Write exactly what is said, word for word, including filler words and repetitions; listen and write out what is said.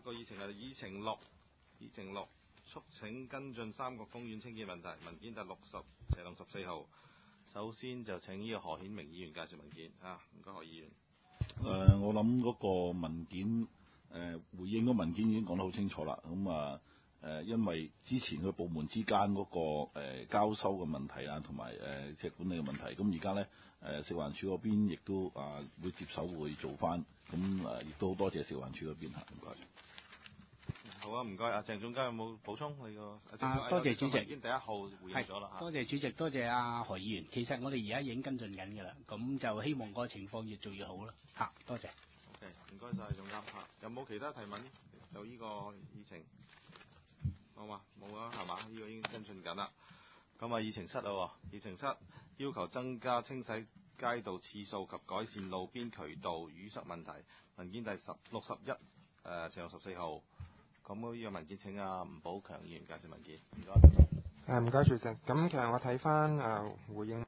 個議程係議程六，議程六促請跟進三角公園清潔問題，文件第六十斜龍十四號。首先就請呢個何顯明議員介紹文件啊，唔該何議員。 誒、呃，我諗嗰個文件誒、呃、回應嗰文件已經講得好清楚啦。咁啊誒，因為之前佢部門之間嗰、那個誒、呃、交收嘅問題啊，同埋誒即係管理嘅問題，咁而家咧誒食環署嗰邊亦都啊、呃、會接手會做翻，咁誒亦都好多謝食環署嗰邊嚇，唔該。 好啊，唔該。阿鄭總監有冇補充你個？ 啊，多謝主席。 已經第一號回應咗啦嚇。 多謝主席，多謝阿何議員。其實我哋而家已經跟進緊㗎啦，咁就希望個情況越做越好啦。嚇，多謝。 OK，唔該晒，總監嚇。有冇其他提問？就呢個議程，好嘛？冇啦，係嘛？呢、這個已經跟進緊啦。咁啊，議程七啦喎，議程七要求增加清洗街道次數及改善路邊渠道淤塞問題，文件第十六十一誒斜龍十四號。咁呢個文件請阿吳寶強議員介紹文件，唔該。 誒唔該主席，咁其實我睇翻誒回應。